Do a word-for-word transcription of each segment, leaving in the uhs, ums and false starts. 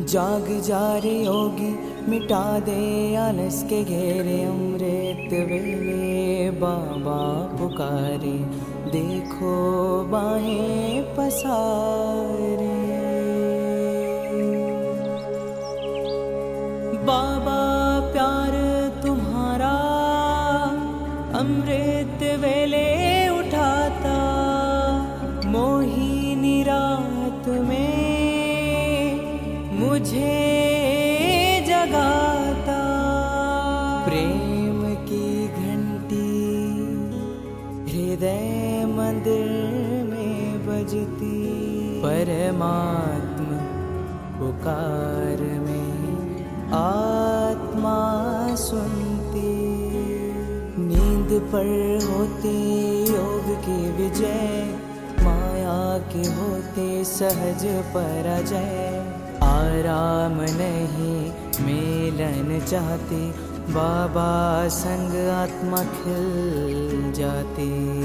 जाग जा रे योगी, मिटा दे आलस के घेरे। अमृत वेले बाबा पुकारे, देखो बाहें पसारे। बाबा प्यार तुम्हारा अमृत वेले उठाता, मोहिनी रात में मुझे जगाता। प्रेम की घंटी हृदय मंदिर में बजती, परमात्मा पुकार में आत्मा सुनती। नींद पर होती योग की विजय, माया के होते सहज पराजय। आराम नहीं मिलन चाहती, बाबा संग आत्मा खिल जाती।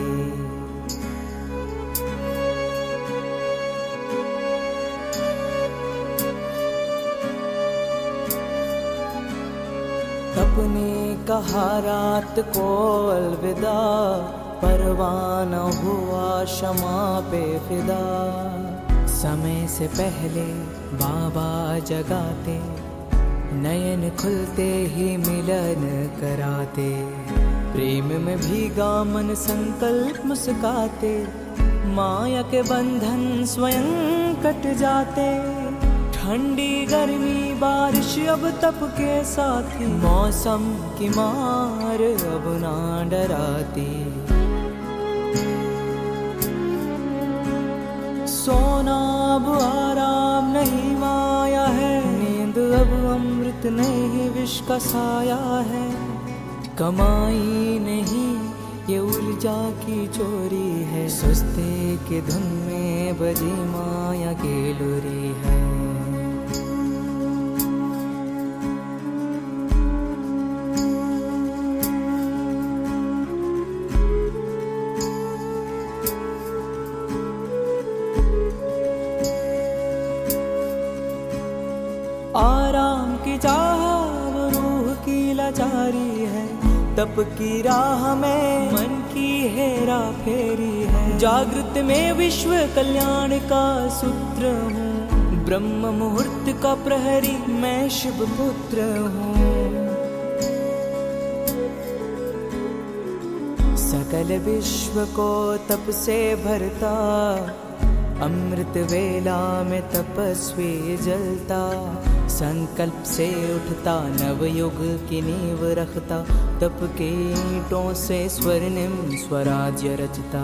अपने कहा रात को अलविदा, परवाना हुआ क्षमा पे फिदा। समय से पहले बाबा जगाते, नयन खुलते ही मिलन कराते। प्रेम में भीगा मन संकल्प मुस्काते, माया के बंधन स्वयं कट जाते। ठंडी गर्मी बारिश अब तप के साथी, मौसम की मार अब ना डराती। सोना अब आराम नहीं माया है, नींद अब अमृत नहीं विष का साया है। कमाई नहीं ये उलझा की चोरी है, सुस्ती की धुन में बजी माया की लोरी है। आराम की चाह वो रूह की लाचारी है, तप की राह में मन की हेरा फेरी है। जागृत में विश्व कल्याण का सूत्र हूँ, ब्रह्म मुहूर्त का प्रहरी मैं शिव पुत्र हूँ। सकल विश्व को तप से भरता, अमृत वेला में तपस्वी जलता। संकल्प से उठता नवयुग की नींव रखता, तप के ईंटों से स्वर्णिम स्वराज्य रचता।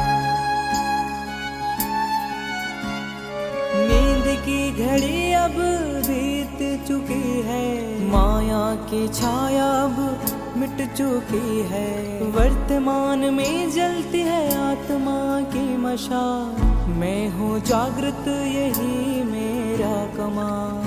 नींद की घड़ी अब बीत चुकी है, माया की छाया अब मिट चुकी है। वर्तमान में जलती है आत्मा की मशाल, मैं हूँ जागृत यही मेरा कमाल।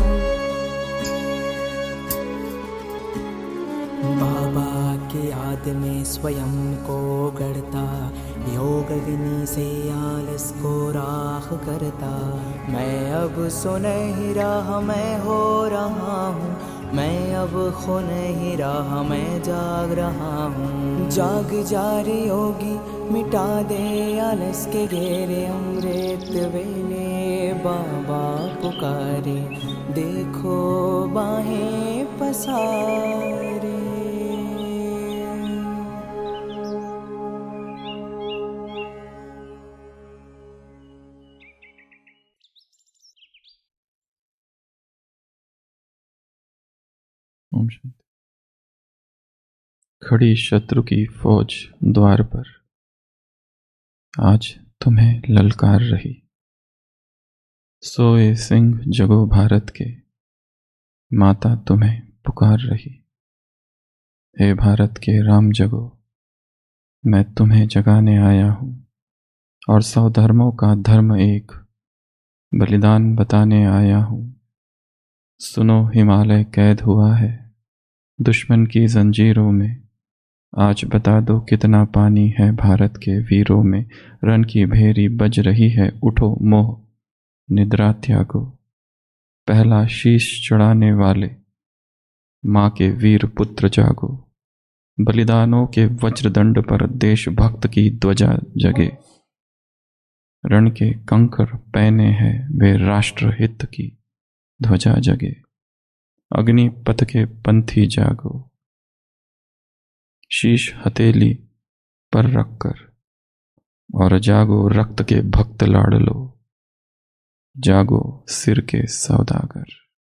बाबा की याद में स्वयं को गढ़ता, योग अग्नि से आलस को राख करता। मैं अब सुनहि रहा मैं हो रहा हूँ, मैं अब खो नहीं रहा मैं जाग रहा हूँ। जाग जा रे योगी, मिटा दे आलस के घेरे। अमृत वेले बाबा पुकारे, देखो बाहें पसारे। ओम शांति। खड़ी शत्रु की फौज द्वार पर आज तुम्हें ललकार रही। सोए सिंह जगो भारत के, माता तुम्हें पुकार रही। हे भारत के राम जगो, मैं तुम्हें जगाने आया हूँ। और सौ धर्मों का धर्म एक बलिदान बताने आया हूँ। सुनो हिमालय कैद हुआ है दुश्मन की जंजीरों में, आज बता दो कितना पानी है भारत के वीरों में। रण की भेरी बज रही है, उठो मोह निद्रा त्यागो। पहला शीश चढ़ाने वाले माँ के वीर पुत्र जागो। बलिदानों के वज्रदंड पर देशभक्त की ध्वजा जगे। रण के कंकर पहने हैं वे राष्ट्रहित की ध्वजा जगे। अग्निपथ के पंथी जागो। शीश हथेली पर रखकर और जागो रक्त के भक्त लाडलो। जागो सिर के सौदागर।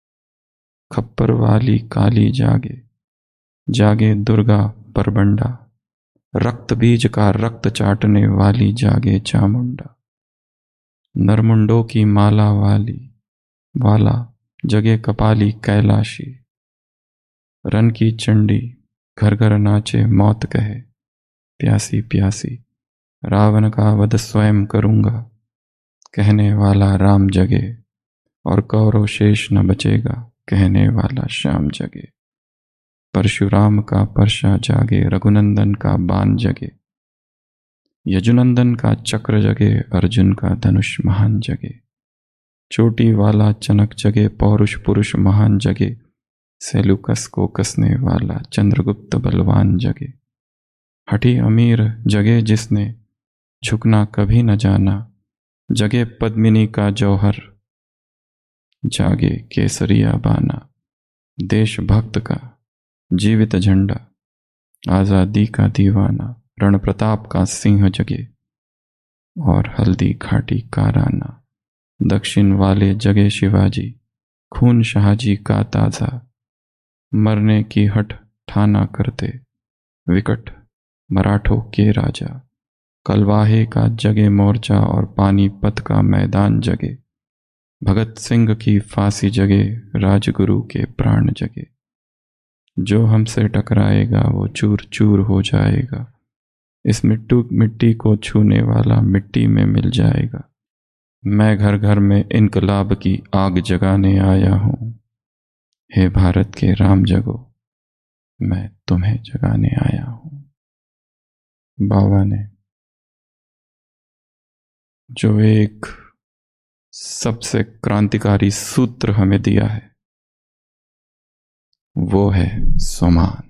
खप्पर वाली काली जागे। जागे दुर्गा परबंडा। रक्त बीज का रक्त चाटने वाली जागे चामुंडा। नरमुंडों की माला वाली वाला जगे कपाली कैलाशी। रन की चंडी घर घर नाचे मौत कहे प्यासी प्यासी। रावण का वध स्वयं करूंगा कहने वाला राम जगे। और कौरव शेष न बचेगा कहने वाला श्याम जगे। परशुराम का परशा जागे। रघुनंदन का बाण जगे। यजुनंदन का चक्र जगे। अर्जुन का धनुष महान जगे। चोटी वाला चनक जगे। पौरुष पुरुष महान जगे। सेलुकस को कसने वाला चंद्रगुप्त बलवान जगे। हठी अमीर जगे जिसने झुकना कभी न जाना। जगे पद्मिनी का जौहर। जागे केसरिया बाना। देशभक्त का जीवित झंडा। आजादी का दीवाना। रण प्रताप का सिंह जगे और हल्दी घाटी का राना। दक्षिण वाले जगे शिवाजी। खून शाहजी का ताजा। मरने की हठ ठाना करते विकट मराठों के राजा। कलवाहे का जगे मोर्चा और पानीपत का मैदान जगे। भगत सिंह की फांसी जगे। राजगुरु के प्राण जगे। जो हमसे टकराएगा वो चूर चूर हो जाएगा। इस मिट्टू मिट्टी को छूने वाला मिट्टी में मिल जाएगा। मैं घर घर में इनकलाब की आग जगाने आया हूं। हे भारत के राम जगो मैं तुम्हें जगाने आया हूं। बाबा ने जो एक सबसे क्रांतिकारी सूत्र हमें दिया है वो है सम्मान।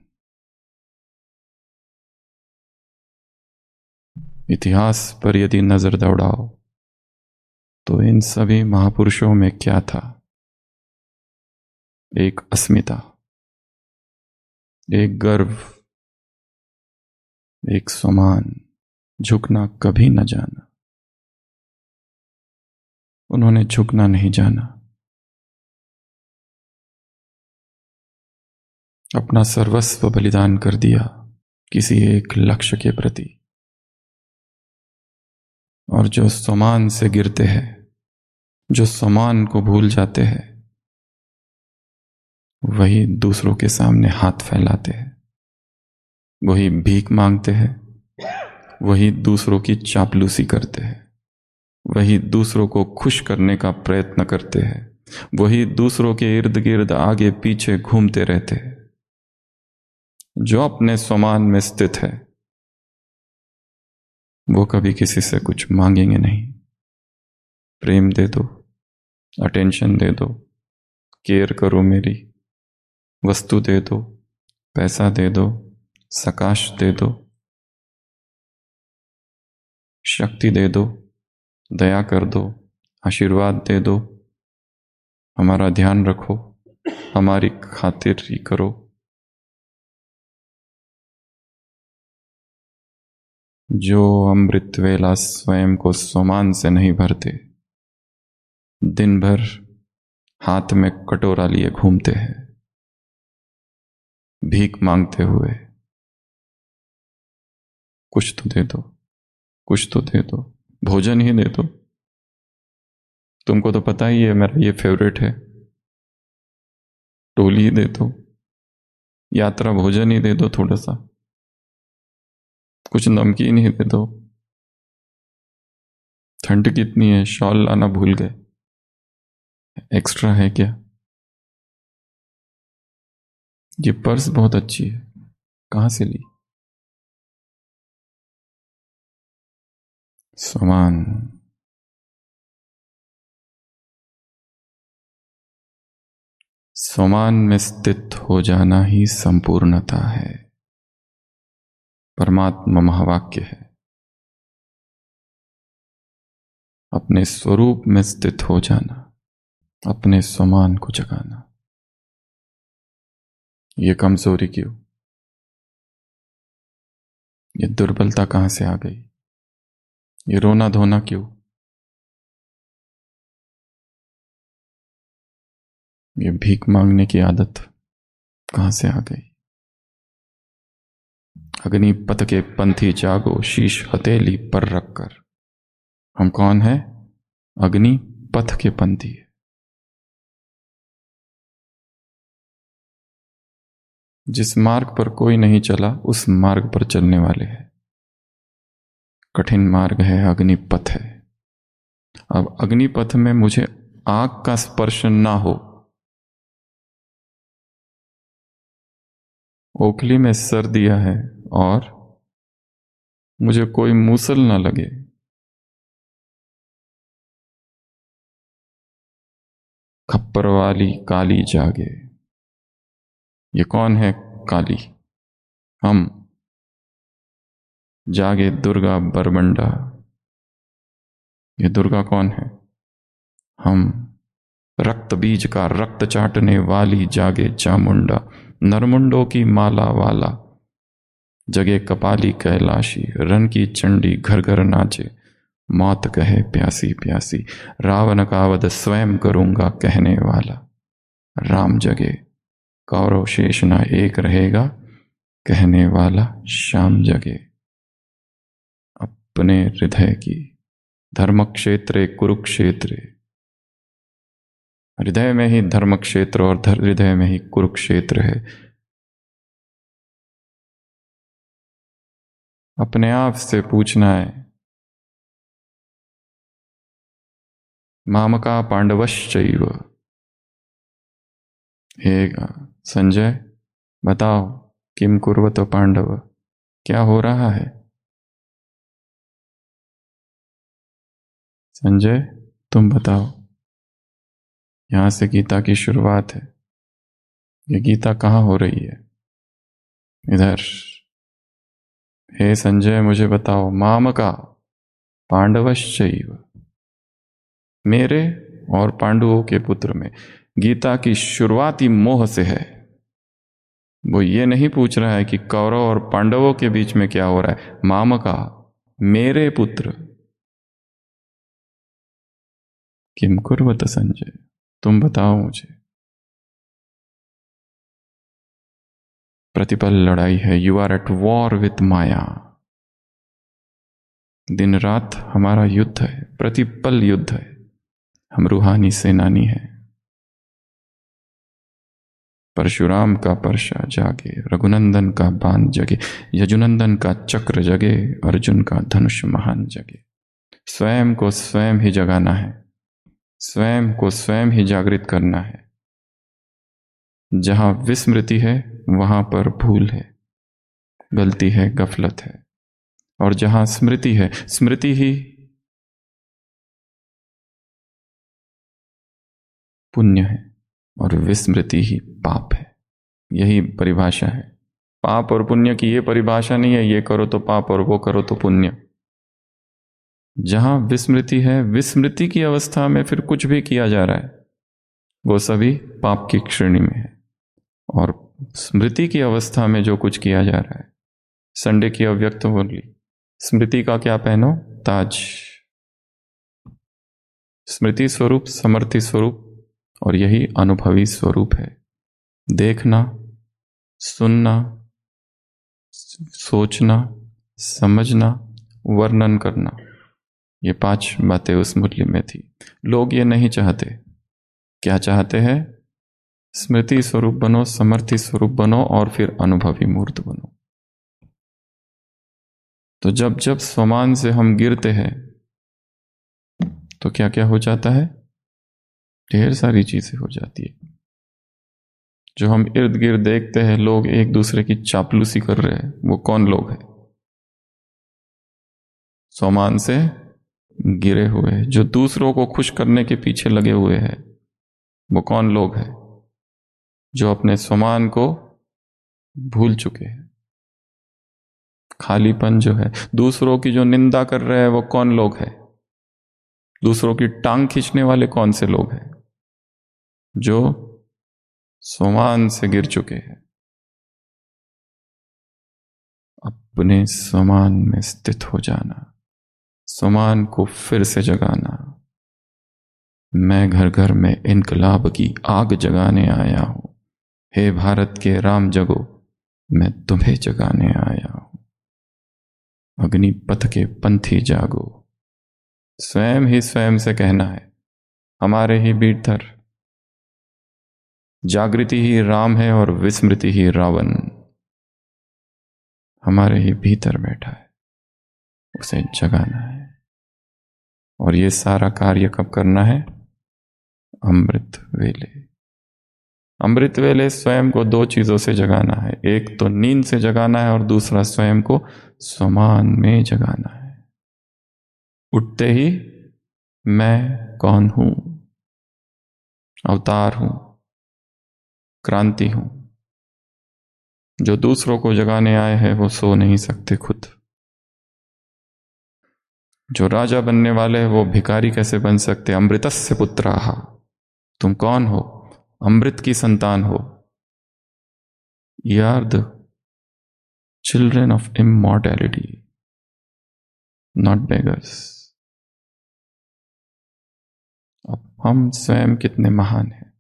इतिहास पर यदि नजर दौड़ाओ तो इन सभी महापुरुषों में क्या था? एक अस्मिता, एक गर्व, एक सम्मान, झुकना कभी न जाना। उन्होंने झुकना नहीं जाना। अपना सर्वस्व बलिदान कर दिया किसी एक लक्ष्य के प्रति। और जो सम्मान से गिरते हैं, जो सम्मान को भूल जाते हैं, वही दूसरों के सामने हाथ फैलाते हैं, वही भीख मांगते हैं, वही दूसरों की चापलूसी करते हैं, वही दूसरों को खुश करने का प्रयत्न करते हैं, वही दूसरों के इर्द गिर्द आगे पीछे घूमते रहते हैं। जो अपने सम्मान में स्थित है वो कभी किसी से कुछ मांगेंगे नहीं। प्रेम दे दो, अटेंशन दे दो, केयर करो मेरी, वस्तु दे दो, पैसा दे दो, सकाश दे दो, शक्ति दे दो, दया कर दो, आशीर्वाद दे दो, हमारा ध्यान रखो, हमारी खातिर ही करो। जो अमृत वेला स्वयं को सम्मान से नहीं भरते, दिन भर हाथ में कटोरा लिए घूमते हैं भीख मांगते हुए। कुछ तो दे दो, कुछ तो दे दो, भोजन ही दे दो। तुमको तो पता ही है मेरा ये फेवरेट है, टोली दे दो, यात्रा भोजन ही दे दो, थोड़ा सा कुछ नमकीन ही दे दो। ठंड कितनी है, शॉल लाना भूल गए, एक्स्ट्रा है क्या? ये पर्स बहुत अच्छी है, कहां से ली? सम्मान। स्वमान में स्थित हो जाना ही संपूर्णता है, परमात्मा महावाक्य है। अपने स्वरूप में स्थित हो जाना, अपने स्वमान को जगाना। ये कमजोरी क्यों, ये दुर्बलता कहां से आ गई, ये रोना धोना क्यों, ये भीख मांगने की आदत कहां से आ गई। अग्निपथ के पंथी जागो, शीश हथेली पर रखकर। हम कौन है? अग्नि पथ के पंथी। जिस मार्ग पर कोई नहीं चला उस मार्ग पर चलने वाले हैं। कठिन मार्ग है, अग्निपथ है। अब अग्निपथ में मुझे आग का स्पर्श ना हो, ओखली में सर दिया है और मुझे कोई मूसल ना लगे, खप्पर वाली काली जागे। ये कौन है काली? हम। जागे दुर्गा बरबंडा। ये दुर्गा कौन है? हम। रक्त बीज का रक्त चाटने वाली जागे चामुंडा, नरमुंडों की माला वाला। जगे कपाली कैलाशी, रन की चंडी घर घर नाचे। मौत कहे प्यासी प्यासी, रावण का वध स्वयं करूंगा कहने वाला। राम जगे कौरव शेष ना एक रहेगा कहने वाला। श्याम जगे अपने हृदय की, धर्म क्षेत्रे कुरुक्षेत्रे। हृदय में ही धर्म क्षेत्र और हृदय में ही कुरुक्षेत्र है। अपने आप से पूछना है, मामका पांडवश्चैव। हे संजय बताओ, किम कुर्वत पांडव, क्या हो रहा है? संजय तुम बताओ। यहां से गीता की शुरुआत है। ये गीता कहां हो रही है? इधर। हे संजय मुझे बताओ, मामका पांडवश्चैव, मेरे और पांडवों के पुत्र में। गीता की शुरुआत ही मोह से है। वो ये नहीं पूछ रहा है कि कौरव और पांडवों के बीच में क्या हो रहा है। मामका, मेरे पुत्र। किम कुर्वत संजय, तुम बताओ मुझे। प्रतिपल लड़ाई है। You are at war with Maya. दिन रात हमारा युद्ध है, प्रतिपल युद्ध है। हम रूहानी सेनानी हैं। परशुराम का परशा जागे, रघुनंदन का बाण जगे, यजुनंदन का चक्र जगे, अर्जुन का धनुष महान जगे। स्वयं को स्वयं ही जगाना है, स्वयं को स्वयं ही जागृत करना है। जहां विस्मृति है वहां पर भूल है, गलती है, गफलत है। और जहां स्मृति है, स्मृति ही पुण्य है और विस्मृति ही पाप है। यही परिभाषा है। पाप और पुण्य की यह परिभाषा नहीं है, ये करो तो पाप और वो करो तो पुण्य। जहां विस्मृति है, विस्मृति की अवस्था में फिर कुछ भी किया जा रहा है, वो सभी पाप की श्रेणी में है। और स्मृति की अवस्था में जो कुछ किया जा रहा है, संडे की अव्यक्त बोली, स्मृति का क्या पहनो? ताज। स्मृति स्वरूप, समर्थि स्वरूप, और यही अनुभवी स्वरूप है। देखना, सुनना, सोचना, समझना, वर्णन करना, ये पांच बातें उस मुरली में थी। लोग ये नहीं चाहते। क्या चाहते हैं? स्मृति स्वरूप बनो, समर्थि स्वरूप बनो और फिर अनुभवी मूर्त बनो। तो जब जब स्वमान से हम गिरते हैं तो क्या क्या हो जाता है? ढेर सारी चीजें हो जाती है। जो हम इर्द गिर्द देखते हैं, लोग एक दूसरे की चापलूसी कर रहे हैं, वो कौन लोग हैं? स्वमान से गिरे हुए, जो दूसरों को खुश करने के पीछे लगे हुए हैं, वो कौन लोग हैं? जो अपने स्वमान को भूल चुके हैं। खालीपन जो है, दूसरों की जो निंदा कर रहे हैं वो कौन लोग हैं? दूसरों की टांग खींचने वाले कौन से लोग हैं? जो स्वमान से गिर चुके हैं। अपने स्वमान में स्थित हो जाना, स्वमान को फिर से जगाना। मैं घर घर में इनकलाब की आग जगाने आया हूं। हे भारत के राम जगो, मैं तुम्हें जगाने आया हूं। अग्निपथ के पंथी जागो। स्वयं ही स्वयं से कहना है, हमारे ही भीतर जागृति ही राम है और विस्मृति ही रावण। हमारे ही भीतर बैठा है, उसे जगाना है। और ये सारा कार्य कब करना है? अमृत वेले। अमृत वेले स्वयं को दो चीजों से जगाना है। एक तो नींद से जगाना है और दूसरा स्वयं को स्वमान में जगाना है। उठते ही मैं कौन हूं? अवतार हूं, क्रांति हूं। जो दूसरों को जगाने आए हैं वो सो नहीं सकते खुद। जो राजा बनने वाले हैं वो भिखारी कैसे बन सकते? अमृतस्य पुत्राः। तुम कौन हो? अमृत की संतान हो। You are the children of immortality, not beggars. अब हम स्वयं कितने महान हैं।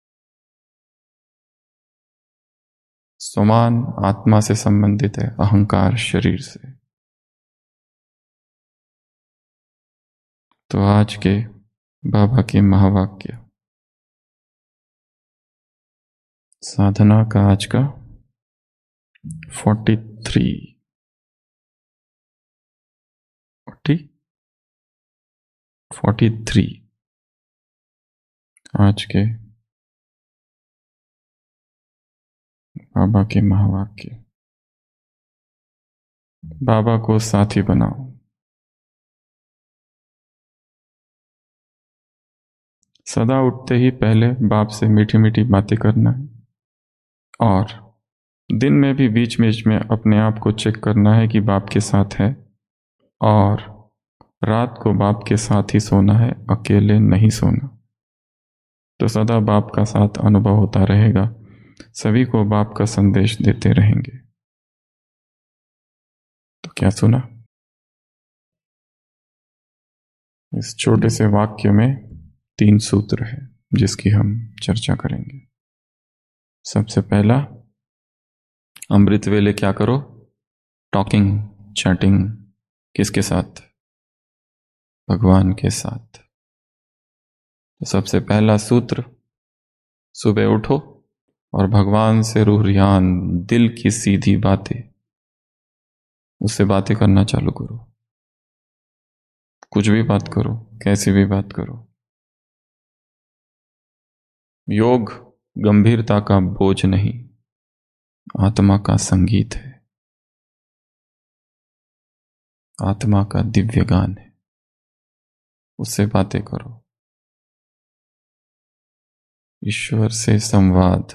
स्वमान आत्मा से संबंधित है, अहंकार शरीर से। तो आज के बाबा के महावाक्य, साधना का आज का forty three forty forty three आज के बाबा के महावाक्य। बाबा को साथी बनाओ। सदा उठते ही पहले बाप से मीठी मीठी बातें करना है, और दिन में भी बीच बीच में अपने आप को चेक करना है कि बाप के साथ है, और रात को बाप के साथ ही सोना है, अकेले नहीं सोना। तो सदा बाप का साथ अनुभव होता रहेगा, सभी को बाप का संदेश देते रहेंगे। तो क्या सुना? इस छोटे से वाक्य में तीन सूत्र है जिसकी हम चर्चा करेंगे। सबसे पहला, अमृत वेले क्या करो? Talking, chatting. किसके साथ? भगवान के साथ। तो सबसे पहला सूत्र, सुबह उठो और भगवान से रूह रियान, दिल की सीधी बातें, उससे बातें करना चालू करो। कुछ भी बात करो, कैसी भी बात करो। योग गंभीरता का बोझ नहीं, आत्मा का संगीत है, आत्मा का दिव्य गान है। उससे बातें करो। ईश्वर से संवाद।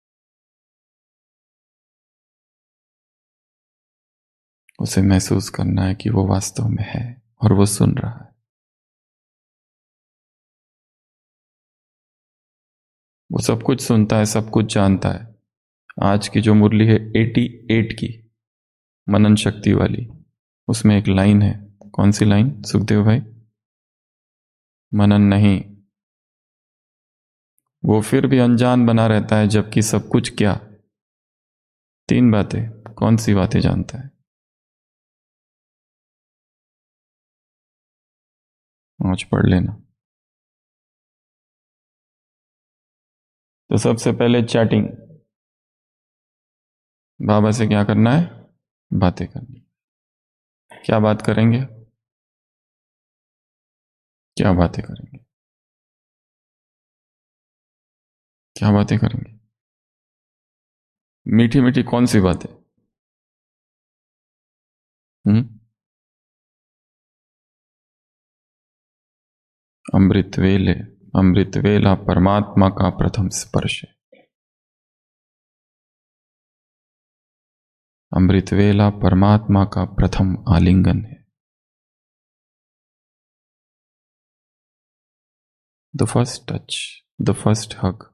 उसे महसूस करना है कि वो वास्तव में है और वो सुन रहा है। वो सब कुछ सुनता है, सब कुछ जानता है। आज की जो मुरली है अठासी की, मनन शक्ति वाली, उसमें एक लाइन है। कौन सी लाइन सुखदेव भाई? मनन नहीं। वो फिर भी अनजान बना रहता है, जबकि सब कुछ क्या? तीन बातें। कौन सी बातें जानता है? आज पढ़ लेना। तो सबसे पहले चैटिंग। बाबा से क्या करना है? बातें करनी। क्या बात करेंगे? क्या बातें करेंगे? क्या बातें करेंगे? मीठी मीठी कौन सी बातें? हम्म अमृत वेले, अमृत वेला परमात्मा का प्रथम स्पर्श है। अमृतवेला परमात्मा का प्रथम आलिंगन है। The first touch, the first hug.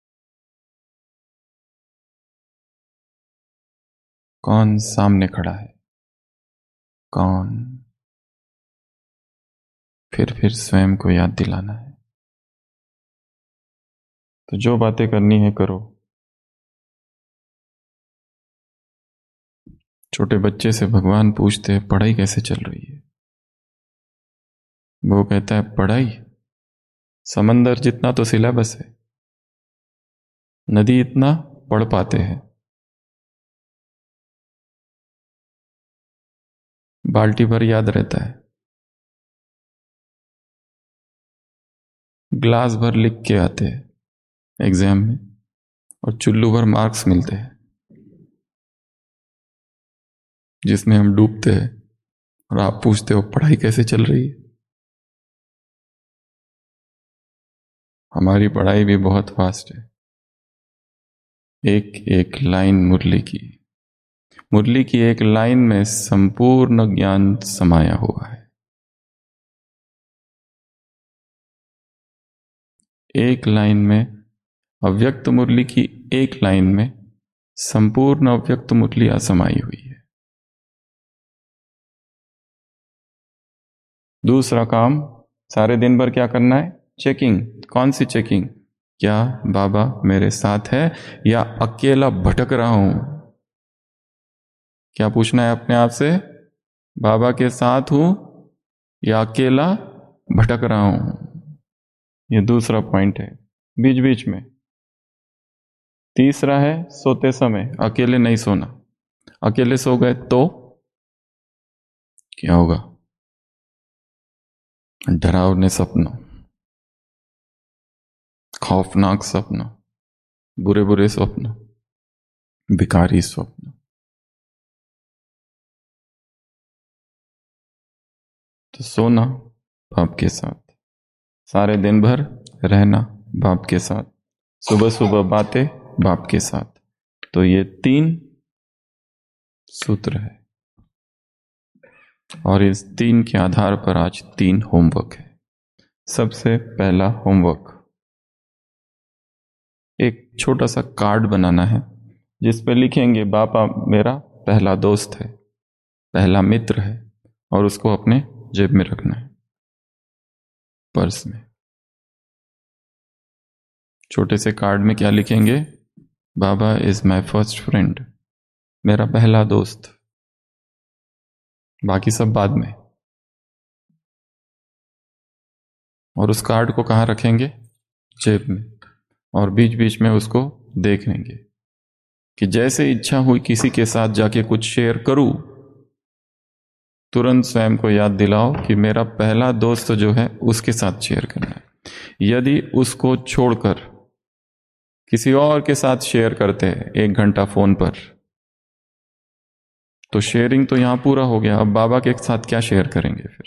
कौन सामने खड़ा है? कौन? फिर फिर स्वयं को याद दिलाना है। तो जो बातें करनी है करो। छोटे बच्चे से भगवान पूछते हैं पढ़ाई कैसे चल रही है? वो कहता है पढ़ाई समंदर जितना तो सिलेबस है, नदी इतना पढ़ पाते हैं। बाल्टी भर याद रहता है, ग्लास भर लिख के आते हैं एग्जाम में, और चुल्लू भर मार्क्स मिलते हैं जिसमें हम डूबते हैं। और आप पूछते हो पढ़ाई कैसे चल रही है? हमारी पढ़ाई भी बहुत फास्ट है। एक एक लाइन मुरली की, मुरली की एक लाइन में संपूर्ण ज्ञान समाया हुआ है। एक लाइन में, अव्यक्त मुरली की एक लाइन में संपूर्ण अव्यक्त मुरलियां समाई हुई है। दूसरा काम, सारे दिन भर क्या करना है? चेकिंग। कौन सी चेकिंग? क्या बाबा मेरे साथ है या अकेला भटक रहा हूं? क्या पूछना है अपने आप से? बाबा के साथ हूं या अकेला भटक रहा हूं? ये दूसरा पॉइंट है बीच बीच में। तीसरा है सोते समय अकेले नहीं सोना। अकेले सो गए तो क्या होगा? डरावने सपनों, खौफनाक सपनों, बुरे बुरे स्वप्न, भिखारी स्वप्न। तो सोना बाप के साथ, सारे दिन भर रहना बाप के साथ, सुबह सुबह बातें बाप के साथ। तो ये तीन सूत्र है और इस तीन के आधार पर आज तीन होमवर्क है। सबसे पहला होमवर्क, एक छोटा सा कार्ड बनाना है जिस पे लिखेंगे बाबा मेरा पहला दोस्त है, पहला मित्र है, और उसको अपने जेब में रखना है, पर्स में। छोटे से कार्ड में क्या लिखेंगे? Baba is my first friend, मेरा पहला दोस्त, बाकी सब बाद में। और उस कार्ड को कहाँ रखेंगे? जेब में। और बीच बीच में उसको देख लेंगे कि जैसे इच्छा हुई किसी के साथ जाके कुछ शेयर करूं, तुरंत स्वयं को याद दिलाओ कि मेरा पहला दोस्त जो है उसके साथ शेयर करना है। यदि उसको छोड़कर किसी और के साथ शेयर करते हैं एक घंटा फोन पर, तो शेयरिंग तो यहां पूरा हो गया। अब बाबा के साथ क्या शेयर करेंगे? फिर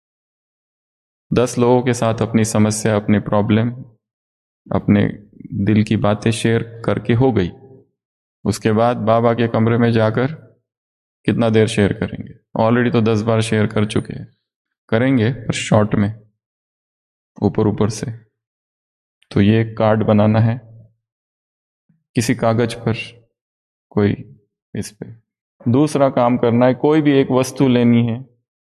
दस लोगों के साथ अपनी समस्या, अपनी प्रॉब्लम, अपने दिल की बातें शेयर करके हो गई। उसके बाद बाबा के कमरे में जाकर कितना देर शेयर करेंगे? ऑलरेडी तो दस बार शेयर कर चुके हैं। करेंगे पर शॉर्ट में, ऊपर ऊपर से। तो ये कार्ड बनाना है किसी कागज पर, कोई इस पे। दूसरा काम करना है, कोई भी एक वस्तु लेनी है,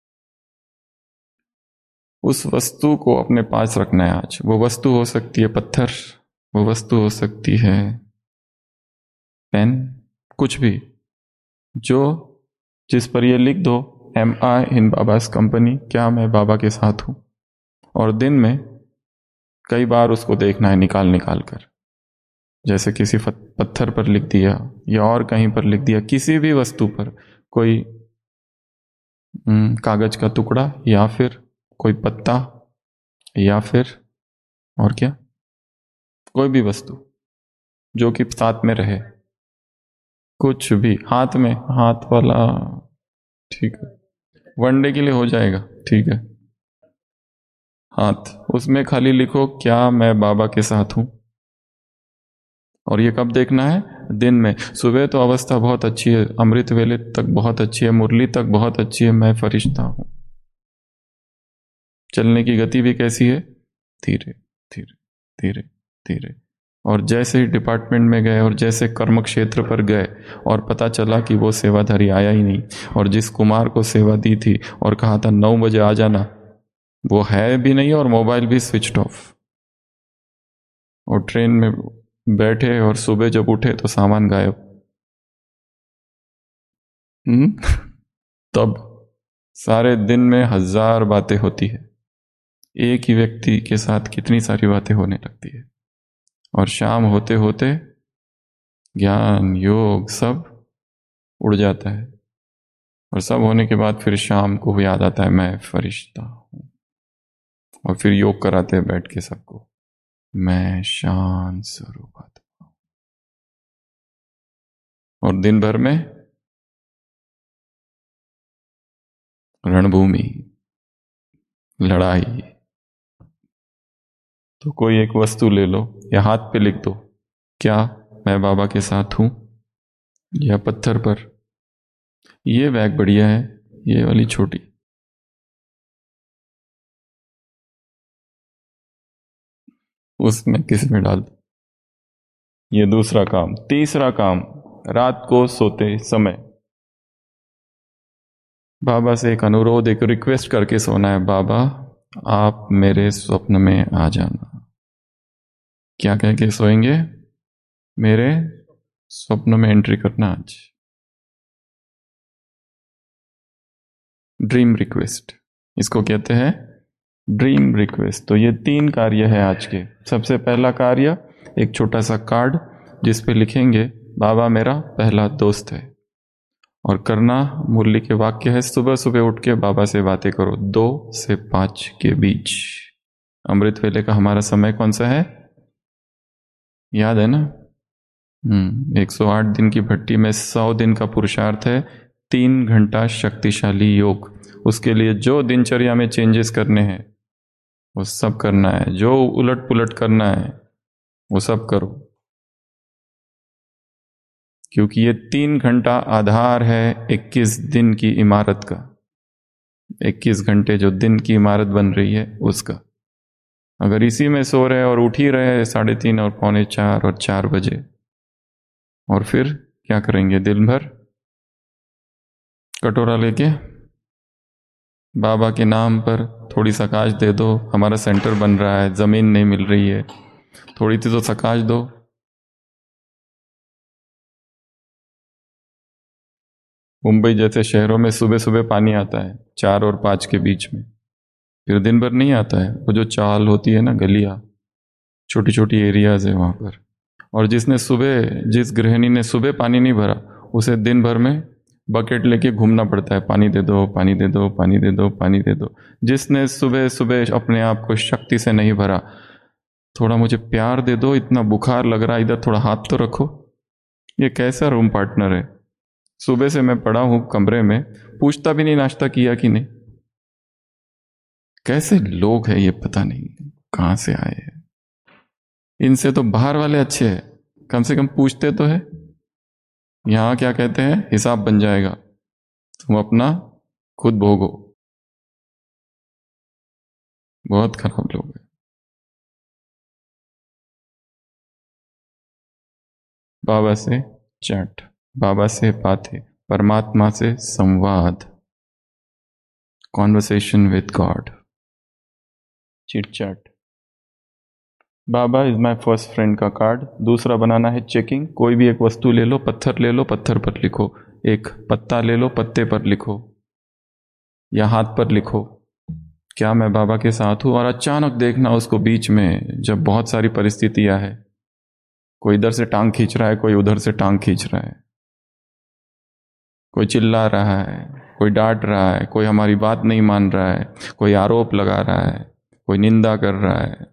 उस वस्तु को अपने पास रखना है आज। वो वस्तु हो सकती है पत्थर, वो वस्तु हो सकती है पेन, कुछ भी, जो जिस पर ये लिख दो एम आई इन बाबास कंपनी, क्या मैं बाबा के साथ हूं। और दिन में कई बार उसको देखना है निकाल निकाल कर। जैसे किसी पत्थर पर लिख दिया या और कहीं पर लिख दिया, किसी भी वस्तु पर, कोई कागज का टुकड़ा या फिर कोई पत्ता या फिर और क्या, कोई भी वस्तु जो कि साथ में रहे। कुछ भी, हाथ में, हाथ वाला ठीक है, वनडे के लिए हो जाएगा, ठीक है। हाथ, उसमें खाली लिखो क्या मैं बाबा के साथ हूं। और ये कब देखना है? दिन में। सुबह तो अवस्था बहुत अच्छी है, अमृत वेले तक बहुत अच्छी है, मुरली तक बहुत अच्छी है, मैं फरिश्ता हूं। चलने की गति भी कैसी है? धीरे धीरे धीरे धीरे। और जैसे ही डिपार्टमेंट में गए और जैसे कर्म क्षेत्र पर गए और पता चला कि वो सेवाधारी आया ही नहीं, और जिस कुमार को सेवा दी थी और कहा था नौ बजे आ जाना, वो है भी नहीं और मोबाइल भी स्विच ऑफ। और ट्रेन में बैठे और सुबह जब उठे तो सामान गायब। हम्म तब सारे दिन में हजार बातें होती है, एक ही व्यक्ति के साथ कितनी सारी बातें होने लगती है। और शाम होते होते ज्ञान योग सब उड़ जाता है, और सब होने के बाद फिर शाम को याद आता है मैं फरिश्ता हूं। और फिर योग कराते हैं बैठ के सबको, मैं शांत स्वरूप आत्मा हूं। और दिन भर में रणभूमि, लड़ाई। तो कोई एक वस्तु ले लो या हाथ पे लिख दो, क्या मैं बाबा के साथ हूं? या पत्थर पर, ये बैग बढ़िया है, ये वाली छोटी। उसमें किस में डाल दो। ये दूसरा काम। तीसरा काम, रात को सोते समय बाबा से एक अनुरोध, एक रिक्वेस्ट करके सोना है, बाबा आप मेरे स्वप्न में आ जाना। क्या कह के सोएंगे? मेरे स्वप्न में एंट्री करना आज। ड्रीम रिक्वेस्ट, इसको कहते हैं ड्रीम रिक्वेस्ट। तो ये तीन कार्य है आज के। सबसे पहला कार्य, एक छोटा सा कार्ड जिस पे लिखेंगे बाबा मेरा पहला दोस्त है। और करना मुरली के वाक्य है, सुबह सुबह उठ के बाबा से बातें करो दो से पांच के बीच। अमृत वेले का हमारा समय कौन सा है? याद है ना? हम्म एक सौ आठ दिन की भट्टी में सौ दिन का पुरुषार्थ है, तीन घंटा शक्तिशाली योग। उसके लिए जो दिनचर्या में चेंजेस करने हैं वो सब करना है, जो उलट पुलट करना है वो सब करो, क्योंकि ये तीन घंटा आधार है इक्कीस दिन की इमारत का। इक्कीस घंटे जो दिन की इमारत बन रही है उसका। अगर इसी में सो रहे और उठ ही रहे साढ़े तीन और पौने चार और चार बजे, और फिर क्या करेंगे? दिन भर कटोरा लेके बाबा के नाम पर थोड़ी सकाश दे दो। हमारा सेंटर बन रहा है, जमीन नहीं मिल रही है, थोड़ी सी तो सकाश दो। मुंबई जैसे शहरों में सुबह सुबह पानी आता है चार और पाँच के बीच में, फिर दिन भर नहीं आता है। वो जो चाल होती है ना, गलियां, छोटी छोटी एरियाज है वहां पर। और जिसने सुबह, जिस गृहिणी ने सुबह पानी नहीं भरा, उसे दिन भर में बकेट लेके घूमना पड़ता है, पानी दे दो पानी दे दो पानी दे दो पानी दे दो। जिसने सुबह सुबह अपने आप को शक्ति से नहीं भरा, थोड़ा मुझे प्यार दे दो, इतना बुखार लग रहा है, इधर थोड़ा हाथ तो रखो। ये कैसा रूम पार्टनर है? सुबह से मैं पड़ा हूं कमरे में, पूछता भी नहीं नाश्ता किया कि नहीं। कैसे लोग हैं ये पता नहीं कहां से आए हैं। इनसे तो बाहर वाले अच्छे हैं, कम से कम पूछते तो है। यहां क्या कहते हैं? हिसाब बन जाएगा, तुम अपना खुद भोगो। बहुत खराब लोग हैं। बाबा से चैट, बाबा से बातें, परमात्मा से संवाद, conversation with God, chit chat. Baba is my first friend का कार्ड। दूसरा बनाना है चेकिंग। कोई भी एक वस्तु ले लो, पत्थर ले लो, पत्थर पर लिखो। एक पत्ता ले लो, पत्ते पर लिखो, या हाथ पर लिखो, क्या मैं बाबा के साथ हूं। और अचानक देखना उसको बीच में, जब बहुत सारी परिस्थितियां है, कोई इधर से टांग खींच रहा है, कोई उधर से टांग खींच रहा है, कोई चिल्ला रहा है, कोई डांट रहा है, कोई हमारी बात नहीं मान रहा है, कोई आरोप लगा रहा है, कोई निंदा कर रहा है।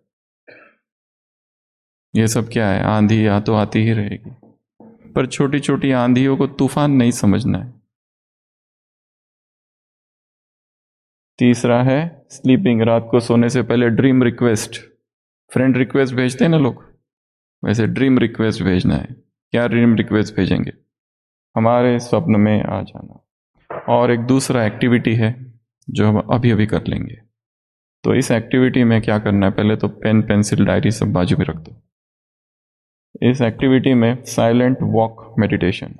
ये सब क्या है? आंधी या तो आती ही रहेगी, पर छोटी छोटी आंधियों को तूफान नहीं समझना है। तीसरा है स्लीपिंग। रात को सोने से पहले ड्रीम रिक्वेस्ट। फ्रेंड रिक्वेस्ट भेजते हैं ना लोग, वैसे ड्रीम रिक्वेस्ट भेजना है। क्या ड्रीम रिक्वेस्ट भेजेंगे? हमारे स्वप्न में आ जाना। और एक दूसरा एक्टिविटी है जो हम अभी अभी कर लेंगे। तो इस एक्टिविटी में क्या करना है, पहले तो पेन पेंसिल डायरी सब बाजू में रख दो। इस एक्टिविटी में साइलेंट वॉक मेडिटेशन।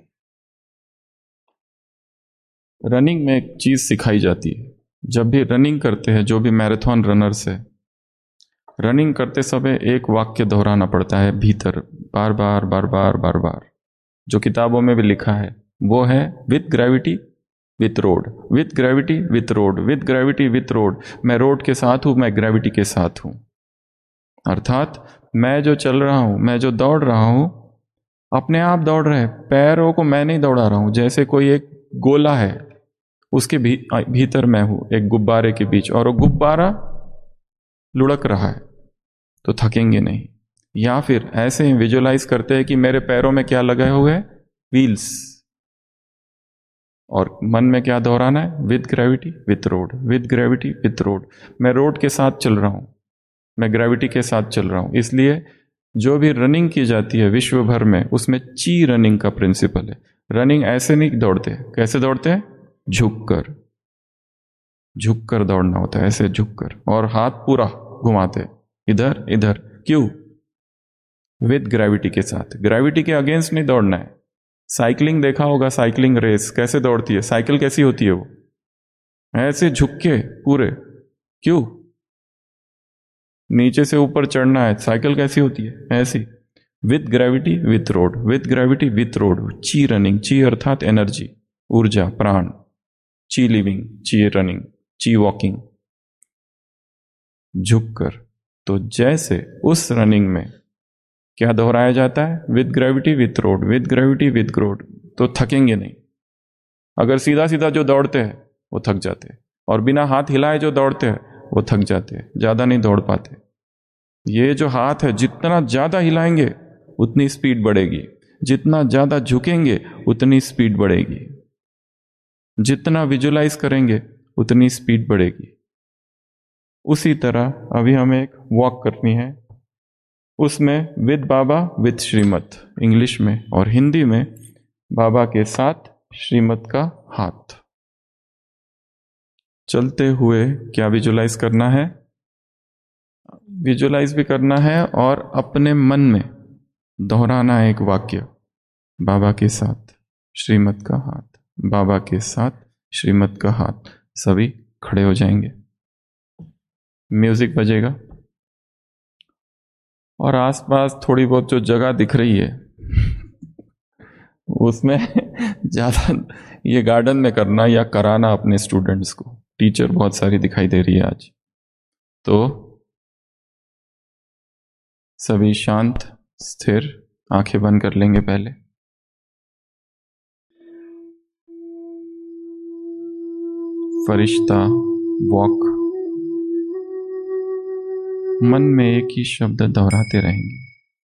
रनिंग में एक चीज सिखाई जाती है, जब भी रनिंग करते हैं, जो भी मैराथन रनर्स है, रनिंग करते समय एक वाक्य दोहराना पड़ता है भीतर, बार बार बार बार बार बार, जो किताबों में भी लिखा है। वो है with gravity with road, with gravity with road, with gravity with road. मैं रोड के साथ हूं, मैं ग्रेविटी के साथ हूं। अर्थात मैं जो चल रहा हूं, मैं जो दौड़ रहा हूं, अपने आप दौड़ रहे हैं, पैरों को मैं नहीं दौड़ा रहा हूं। जैसे कोई एक गोला है, उसके भी, भीतर मैं हूं एक गुब्बारे के बीच, और वो गुब्बारा लुढ़क रहा है, तो थकेंगे नहीं। या फिर ऐसे विजुलाइज करते हैं कि मेरे पैरों में क्या लगे हुए हैं, व्हील्स, और मन में क्या दोहराना है, with gravity with road, with gravity with road. मैं रोड के साथ चल रहा हूं, मैं ग्रेविटी के साथ चल रहा हूं। इसलिए जो भी रनिंग की जाती है विश्व भर में, उसमें ची रनिंग का प्रिंसिपल है। रनिंग ऐसे नहीं दौड़ते, कैसे दौड़ते हैं, झुककर, झुककर दौड़ना होता है, ऐसे झुककर, और हाथ पूरा घुमाते इधर इधर। क्यों? विद ग्रेविटी के साथ, ग्रेविटी के अगेंस्ट नहीं दौड़ना है। साइकिलिंग देखा होगा, साइकिलिंग रेस कैसे दौड़ती है, साइकिल कैसी होती है, वो ऐसे झुक के पूरे। क्यों? नीचे से ऊपर चढ़ना है। साइकिल कैसी होती है, ऐसी, with gravity with road, with gravity with road. Chi running, chi अर्थात एनर्जी, ऊर्जा, प्राण। ची लिविंग, ची रनिंग, ची वॉकिंग, झुककर। तो जैसे उस रनिंग में क्या दोहराया जाता है, with gravity with road, with gravity with road, तो थकेंगे नहीं। अगर सीधा सीधा जो दौड़ते हैं वो थक जाते हैं, और बिना हाथ हिलाए जो दौड़ते हैं वो थक जाते हैं, ज्यादा नहीं दौड़ पाते। ये जो हाथ है, जितना ज्यादा हिलाएंगे उतनी स्पीड बढ़ेगी, जितना ज्यादा झुकेंगे उतनी स्पीड बढ़ेगी, जितना विजुलाइज करेंगे उतनी स्पीड बढ़ेगी। उसी तरह अभी हमें एक वॉक करनी है, उसमें with Baba with Shrimat English में, और हिंदी में बाबा के साथ श्रीमत का हाथ। चलते हुए क्या विजुलाइज करना है, विजुलाइज भी करना है, और अपने मन में दोहराना है एक वाक्य, बाबा के साथ श्रीमत का हाथ, बाबा के साथ श्रीमत का हाथ। सभी खड़े हो जाएंगे, म्यूजिक बजेगा, और आसपास थोड़ी बहुत जो जगह दिख रही है उसमें ज्यादा ये गार्डन में करना या कराना अपने स्टूडेंट्स को। टीचर बहुत सारी दिखाई दे रही है आज। तो सभी शांत स्थिर आंखें बंद कर लेंगे। पहले फरिश्ता वॉक, मन में एक ही शब्द दोहराते रहेंगे,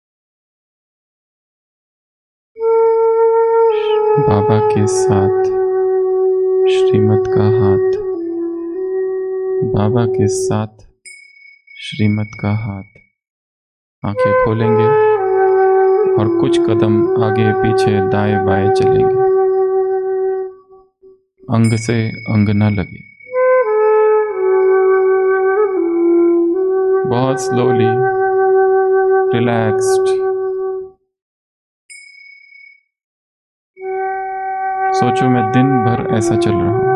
बाबा के साथ श्रीमत का हाथ, बाबा के साथ श्रीमत का हाथ। आंखें खोलेंगे और कुछ कदम आगे पीछे दाएं बाएं चलेंगे, अंग से अंग न लगे, बहुत स्लोली, रिलैक्स्ड। सोचो मैं दिन भर ऐसा चल रहा हूं।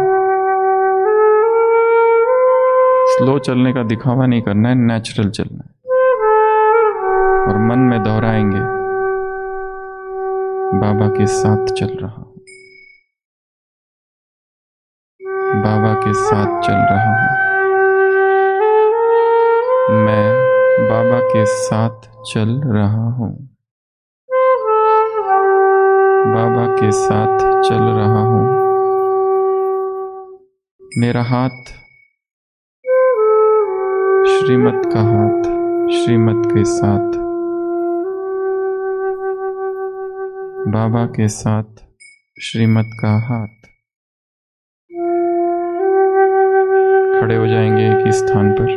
स्लो चलने का दिखावा नहीं करना है, नेचुरल चलना है। और मन में दोहराएंगे, बाबा के साथ चल रहा हूं, बाबा के साथ चल रहा हूं, मैं बाबा के साथ चल रहा हूं, बाबा के साथ चल रहा हूं। मेरा हाथ श्रीमत का हाथ, श्रीमत के साथ, बाबा के साथ श्रीमत का हाथ। खड़े हो जाएंगे एक ही स्थान पर,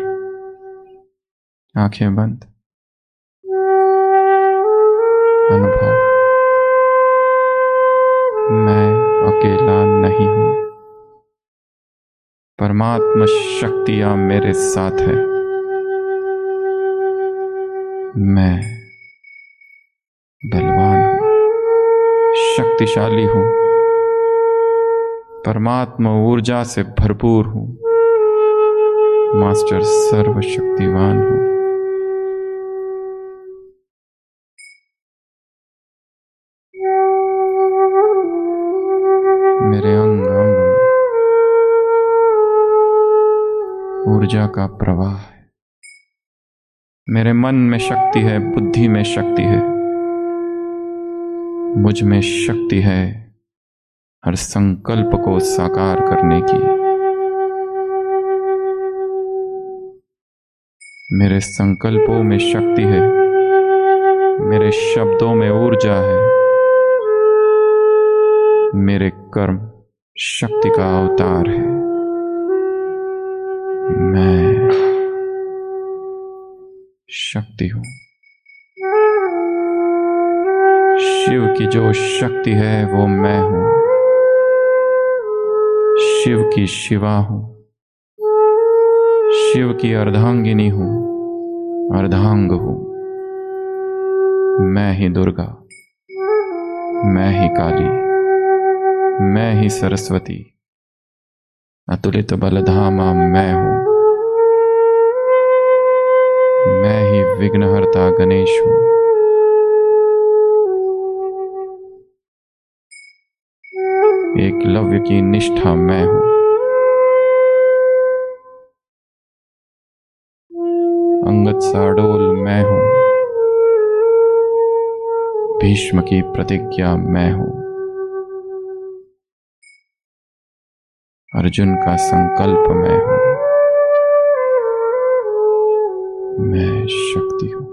आंखें बंद। अनुभव मैं अकेला नहीं हूं, परमात्मा शक्तियां मेरे साथ है। मैं बलवान हूं, शक्तिशाली हूं, परमात्मा ऊर्जा से भरपूर हूं, मास्टर सर्वशक्तिवान हूं। मेरे अंग अंग में ऊर्जा का प्रवाह है। मेरे मन में शक्ति है, बुद्धि में शक्ति है, मुझ में शक्ति है हर संकल्प को साकार करने की। मेरे संकल्पों में शक्ति है, मेरे शब्दों में ऊर्जा है, मेरे कर्म शक्ति का अवतार है। मैं शक्ति हूं। शिव की जो शक्ति है वो मैं हूं। शिव की शिवा हूं, शिव की अर्धांगिनी हूं, अर्धांग हूं। मैं ही दुर्गा, मैं ही काली, मैं ही सरस्वती, अतुलित बलधामा मैं हूं। मैं ही विघ्नहर्ता गणेश हूं। एकलव्य की निष्ठा मैं हूं। अंगद साडोल मैं हूं। भीष्म की प्रतिज्ञा मैं हूं। अर्जुन का संकल्प मैं हूं। मैं शक्ति हूं,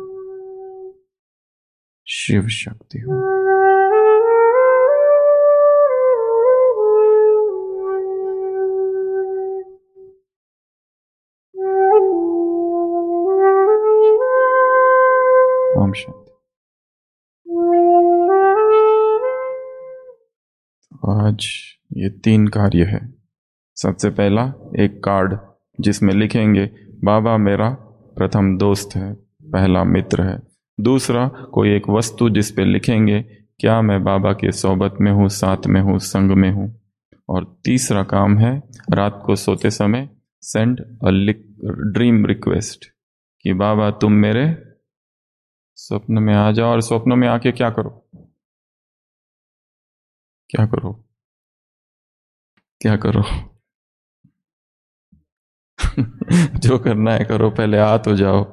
शिव शक्ति हूं। ओम शांति। आज ये तीन कार्य है। सबसे पहला एक कार्ड जिसमें लिखेंगे बाबा मेरा प्रथम दोस्त है, पहला मित्र है। दूसरा कोई एक वस्तु जिस पे लिखेंगे क्या मैं बाबा के सोबत में हूँ, साथ में हूँ, संग में हूँ। और तीसरा काम है रात को सोते समय सेंड अ ड्रीम रिक्वेस्ट कि बाबा तुम मेरे स्वप्न में आ जाओ। और स्वप्न में आके क्या करो, क्या करो, क्या करो जो करना है करो, पहले आ तो जाओ।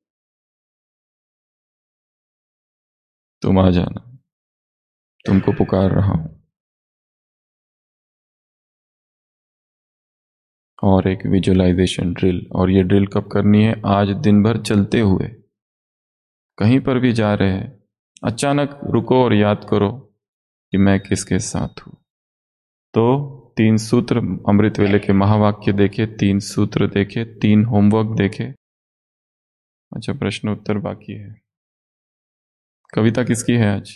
तुम आ जाना, तुमको पुकार रहा हूं। और एक विजुअलाइजेशन ड्रिल। और ये ड्रिल कब करनी है? आज दिन भर चलते हुए, कहीं पर भी जा रहे हैं, अचानक रुको और याद करो कि मैं किसके साथ हूं। तो तीन सूत्र अमृत वेले के महावाक्य देखे, तीन सूत्र देखे, तीन होमवर्क देखे। अच्छा, प्रश्न उत्तर बाकी है। कविता किसकी है आज?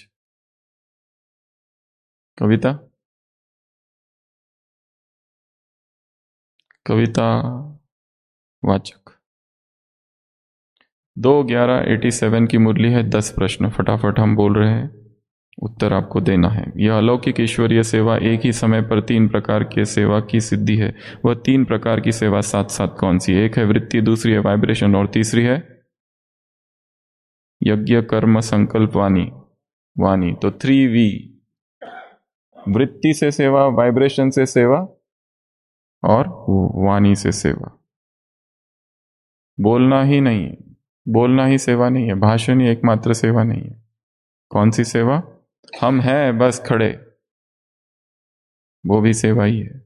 कविता कविता वाचक दो ग्यारह एटी सेवन की मुरली है। दस प्रश्न फटाफट हम बोल रहे हैं, उत्तर आपको देना है। यह अलौकिक ईश्वरीय सेवा एक ही समय पर तीन प्रकार के सेवा की सिद्धि है। वह तीन प्रकार की सेवा साथ साथ कौन सी है? एक है वृत्ति, दूसरी है वाइब्रेशन और तीसरी है यज्ञ कर्म संकल्प वाणी। वाणी तो थ्री वी, वृत्ति से सेवा, वाइब्रेशन से सेवा और वाणी से सेवा। बोलना ही नहीं है, बोलना ही सेवा नहीं है, भाषण ही एकमात्र सेवा नहीं है। कौन सी सेवा? हम हैं बस खड़े, वो भी सेवा ही है।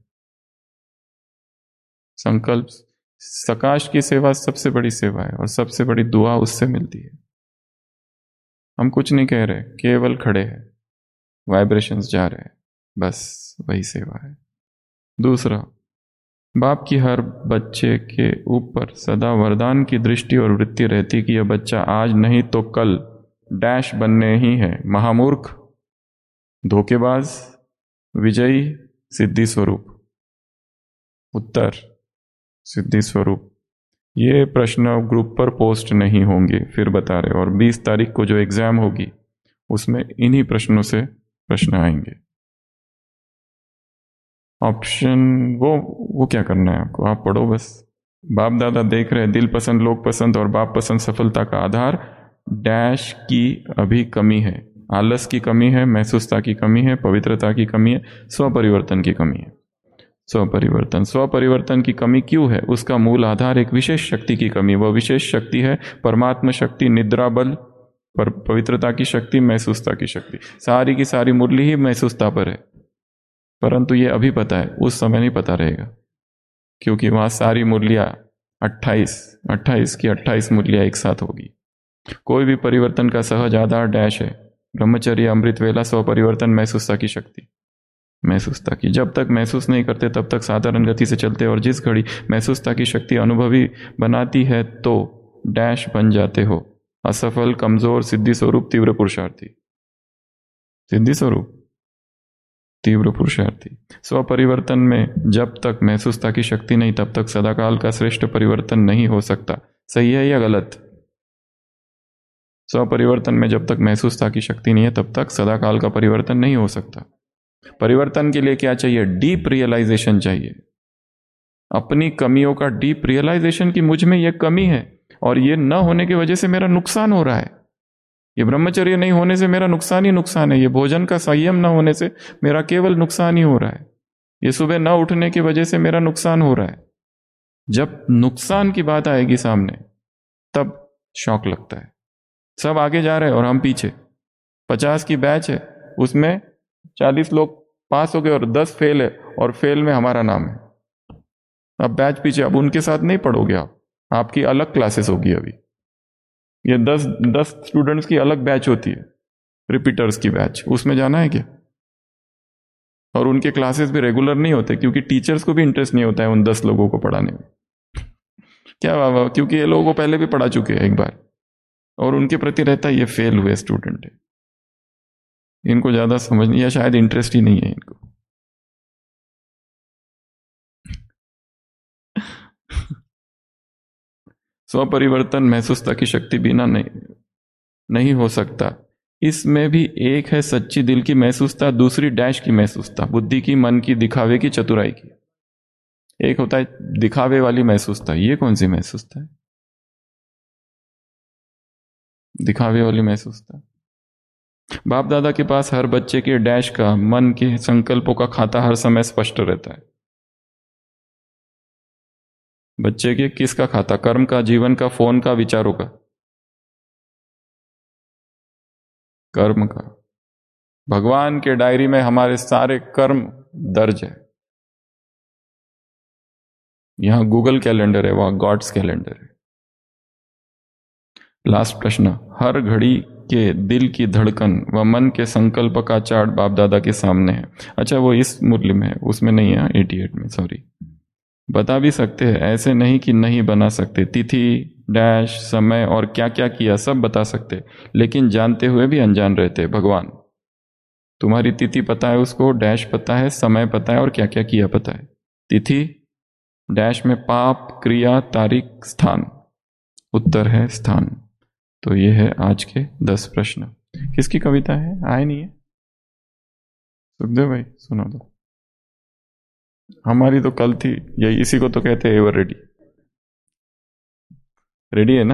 संकल्प, सकाश की सेवा सबसे बड़ी सेवा है और सबसे बड़ी दुआ उससे मिलती है। हम कुछ नहीं कह रहे, केवल खड़े हैं, वाइब्रेशंस जा रहे हैं, बस वही सेवा है। दूसरा, बाप की हर बच्चे के ऊपर सदा वरदान की दृष्टि और वृत्ति रहती कि यह बच्चा आज नहीं तो कल डैश बनने ही है। महामूर्ख, धोखेबाज, विजयी सिद्धि स्वरूप। उत्तर सिद्धि स्वरूप। ये प्रश्न ग्रुप पर पोस्ट नहीं होंगे, फिर बता रहे। और बीस तारीख को जो एग्जाम होगी उसमें इन्हीं प्रश्नों से प्रश्न आएंगे। ऑप्शन वो वो क्या करना है आपको, आप पढ़ो बस। बाप दादा देख रहे हैं, दिल पसंद लोग पसंद और बाप पसंद सफलता का आधार डैश की अभी कमी है। आलस की कमी है, महसूसता की कमी है, पवित्रता की कमी है, स्वपरिवर्तन की कमी है। स्वपरिवर्तन स्वपरिवर्तन की कमी क्यों है? उसका मूल आधार एक विशेष शक्ति की कमी। वह विशेष शक्ति है परमात्मा शक्ति, निद्रा बल, पर पवित्रता की शक्ति, महसूसता की शक्ति। सारी की सारी मुरली ही महसूसता पर है, परंतु ये अभी पता है, उस समय नहीं पता रहेगा, क्योंकि वहां सारी मुरलियां अट्ठाईस अट्ठाईस की अट्ठाईस मुरलियां एक साथ होगी। कोई भी परिवर्तन का सहज आधार डैश है, ब्रह्मचर्य, अमृत वेला, स्वपरिवर्तन, महसूसता की शक्ति। महसूसता की जब तक महसूस नहीं करते तब तक साधारण गति से चलते, और जिस घड़ी महसूसता की शक्ति अनुभवी बनाती है तो डैश बन जाते हो असफल, कमजोर, सिद्धि स्वरूप, तीव्र पुरुषार्थी। सिद्धि स्वरूप, तीव्र पुरुषार्थी। स्वपरिवर्तन में जब तक महसूसता की शक्ति नहीं तब तक सदाकाल का श्रेष्ठ परिवर्तन नहीं हो सकता। सही है या गलत? स्वपरिवर्तन में जब तक महसूसता की शक्ति नहीं है तब तक सदाकाल का परिवर्तन नहीं हो सकता। परिवर्तन के लिए क्या चाहिए? डीप रियलाइजेशन चाहिए, अपनी कमियों का डीप रियलाइजेशन कि मुझ में यह कमी है और ये न होने की वजह से मेरा नुकसान हो रहा है। ये ब्रह्मचर्य नहीं होने से मेरा नुकसान ही नुकसान है। ये भोजन का संयम न होने से मेरा केवल नुकसान ही हो रहा है। ये सुबह न उठने की वजह से मेरा नुकसान हो रहा है। जब नुकसान की बात आएगी सामने तब शौक लगता है। सब आगे जा रहे हैं और हम पीछे। पचास की बैच है, उसमें चालीस लोग पास हो गए और दस फेल है, और फेल में हमारा नाम है। अब बैच पीछे, अब उनके साथ नहीं पढ़ोगे आप, आपकी अलग क्लासेस होगी। अभी ये दस दस स्टूडेंट्स की अलग बैच होती है, रिपीटर्स की बैच, उसमें जाना है क्या? और उनके क्लासेस भी रेगुलर नहीं होते, क्योंकि टीचर्स को भी इंटरेस्ट नहीं होता है उन दस लोगों को पढ़ाने में। क्या बाबा, क्योंकि ये लोगों को पहले भी पढ़ा चुके हैं एक बार, और उनके प्रति रहता है ये फेल हुए स्टूडेंट है, इनको ज्यादा समझ नहीं, या शायद इंटरेस्ट ही नहीं है इनको। स्वपरिवर्तन महसूसता की शक्ति बिना नहीं नहीं हो सकता। इसमें भी एक है सच्ची दिल की महसूसता, दूसरी डैश की महसूसता, बुद्धि की, मन की, दिखावे की, चतुराई की। एक होता है दिखावे वाली महसूसता। ये कौन सी महसूसता है? दिखावे वाली महसूसता। बाप दादा के पास हर बच्चे के डैश का, मन के संकल्पों का खाता हर समय स्पष्ट रहता है। बच्चे के किसका खाता? कर्म का, जीवन का, फोन का, विचारों का? कर्म का। भगवान के डायरी में हमारे सारे कर्म दर्ज है। यहां गूगल कैलेंडर है, वहां गॉड्स कैलेंडर है। लास्ट प्रश्न। हर घड़ी के दिल की धड़कन व मन के संकल्प का चार्ट बाप दादा के सामने है। अच्छा, वो इस मुरली में है, उसमें नहीं है, अठासी में, सॉरी। बता भी सकते हैं, ऐसे नहीं कि नहीं बना सकते। तिथि, डैश, समय और क्या क्या किया सब बता सकते, लेकिन जानते हुए भी अनजान रहते। भगवान, तुम्हारी तिथि पता है उसको, डैश पता है, समय पता है, और क्या क्या किया पता है। तिथि, डैश में पाप, क्रिया, तारीख, स्थान। उत्तर है स्थान। तो ये है आज के दस प्रश्न। किसकी कविता है? आए नहीं है? सुखदेव भाई सुना दो। हमारी तो कल थी, यही इसी को तो कहते हैं एवर रेडी। रेडी है ना?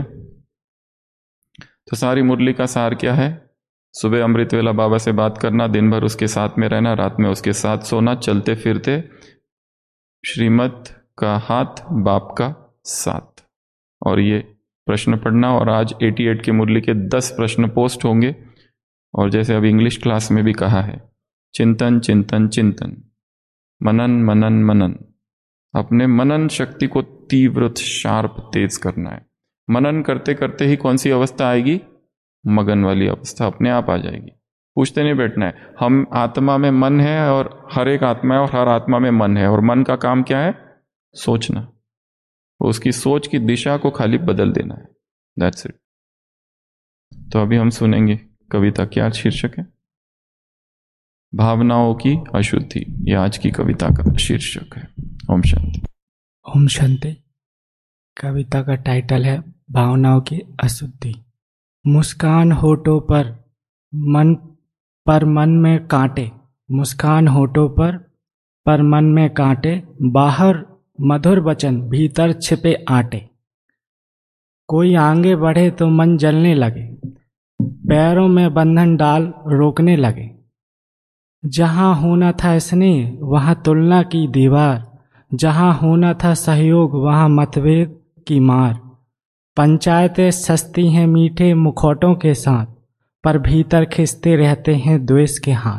तो सारी मुरली का सार क्या है? सुबह अमृत वेला बाबा से बात करना, दिन भर उसके साथ में रहना, रात में उसके साथ सोना, चलते फिरते श्रीमत का हाथ, बाप का साथ, और ये प्रश्न पढ़ना। और आज अठासी के मुरली के दस प्रश्न पोस्ट होंगे। और जैसे अभी इंग्लिश क्लास में भी कहा है, चिंतन चिंतन चिंतन, मनन मनन मनन। अपने मनन शक्ति को तीव्र, शार्प, तेज करना है। मनन करते करते ही कौन सी अवस्था आएगी? मगन वाली अवस्था अपने आप आ जाएगी। पूछते नहीं बैठना है। हम आत्मा में मन है, और हर एक आत्मा है, और हर आत्मा में मन है, और मन का काम क्या है? सोचना। उसकी सोच की दिशा को खाली बदल देना है। That's it. तो अभी हम सुनेंगे कविता। क्या शीर्षक है? भावनाओं की अशुद्धि, यह आज की कविता का शीर्षक है। ओम शांति। ओम शांति। कविता का टाइटल है भावनाओं की अशुद्धि। मुस्कान होठों पर मन पर मन में कांटे, मुस्कान होठों पर पर मन में कांटे, बाहर मधुर वचन भीतर छिपे आटे। कोई आगे बढ़े तो मन जलने लगे, पैरों में बंधन डाल रोकने लगे। जहां होना था स्नेह वहां तुलना की दीवार, जहां होना था सहयोग वहां मतभेद की मार। पंचायतें सस्ती हैं मीठे मुखौटों के साथ, पर भीतर खिंचते रहते हैं द्वेष के हाथ।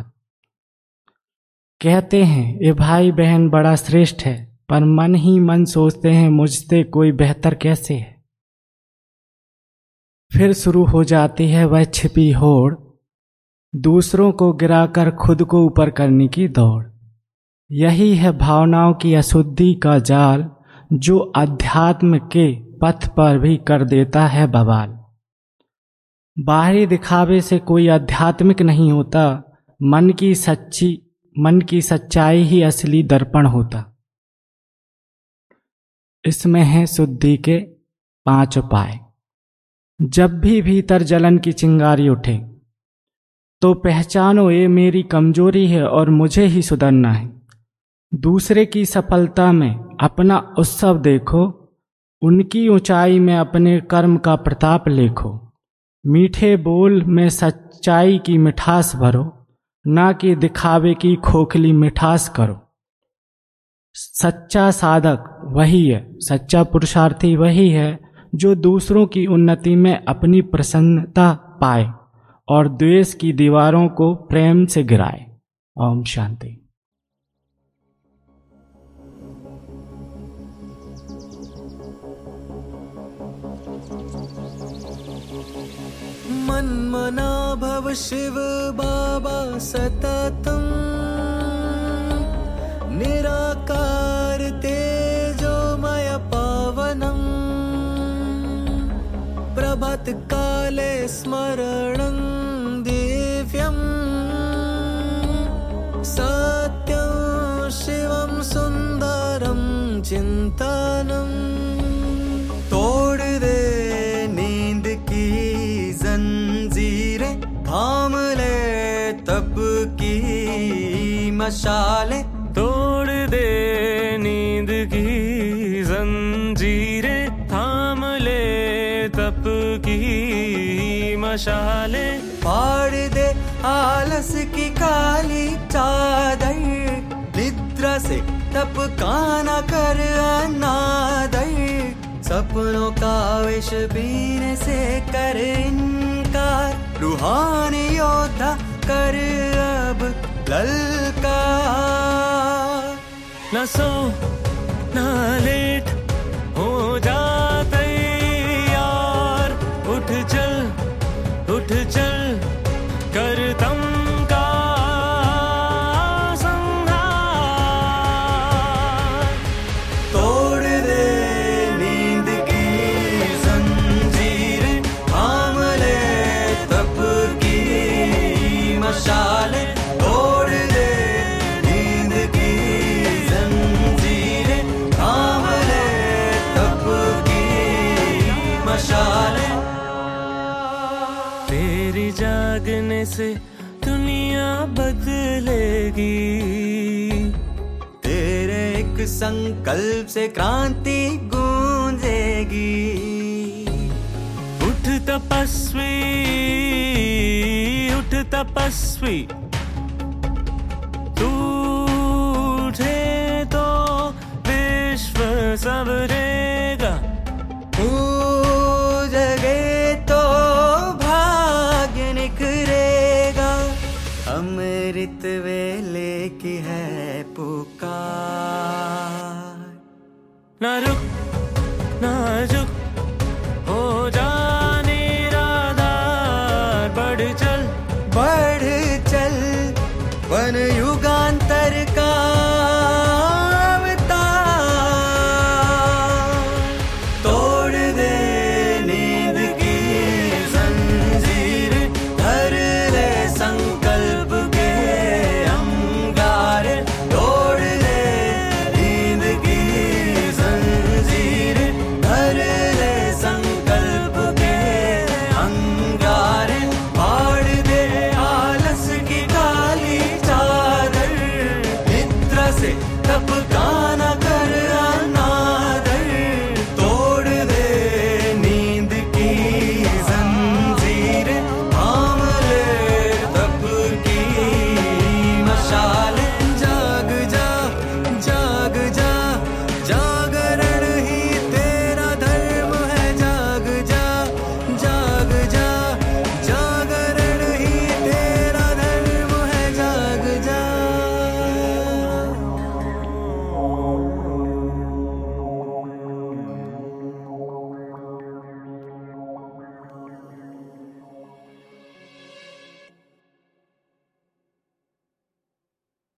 कहते हैं ये भाई बहन बड़ा श्रेष्ठ है, पर मन ही मन सोचते हैं मुझसे कोई बेहतर कैसे है। फिर शुरू हो जाती है वह छिपी होड़, दूसरों को गिराकर खुद को ऊपर करने की दौड़। यही है भावनाओं की अशुद्धि का जाल, जो अध्यात्म के पथ पर भी कर देता है बवाल। बाहरी दिखावे से कोई आध्यात्मिक नहीं होता, मन की सच्ची मन की सच्चाई ही असली दर्पण होता। इसमें है शुद्धि के पांच उपाय। जब भी भीतर जलन की चिंगारी उठे तो पहचानो ये मेरी कमजोरी है और मुझे ही सुधरना है। दूसरे की सफलता में अपना उत्सव देखो, उनकी ऊंचाई में अपने कर्म का प्रताप लेखो। मीठे बोल में सच्चाई की मिठास भरो, ना कि दिखावे की खोखली मिठास करो। सच्चा साधक वही है, सच्चा पुरुषार्थी वही है जो दूसरों की उन्नति में अपनी प्रसन्नता पाए और द्वेष की दीवारों को प्रेम से गिराए। ओम शांति। मन्मना भव शिव बाबा सततम्, निराकार तेजोमय पावनम्, प्रभात काले स्मरणं दिव्यम्, सत्यं शिवं सुंदरं चिंतनम्। तोड़ दे नींद की जंजीरें, थाम ले तप की मशाले। तोड़ दे नींद की जंजीरें, थाम ले तप की मशाले। फाड़ दे आलस की काली चादर, निद्रा से तप का न कर अनादर। सपनों का विष पीने से कर इनकार, रूहानी योद्धा कर अब ललकार। न सो न लेट हो जाते यार, उठ चल उठ चल कर तम का संहार। तोड़ दे नींद की जंजीरें, थाम ले तप की मशाले। तोड़ दे नींद की जंजीरें, थाम ले तप की मशाले। तेरी जागने से दुनिया बदलेगी, तेरे एक संकल्प से क्रांति गूंजेगी। उठ तपस्वी उठ तपस्वी, तू उठे तो विश्व संवरेगा। तू जगे तो भाग्य निखरेगा। अमृत वेले की है पुकार। ना रुक ना झुक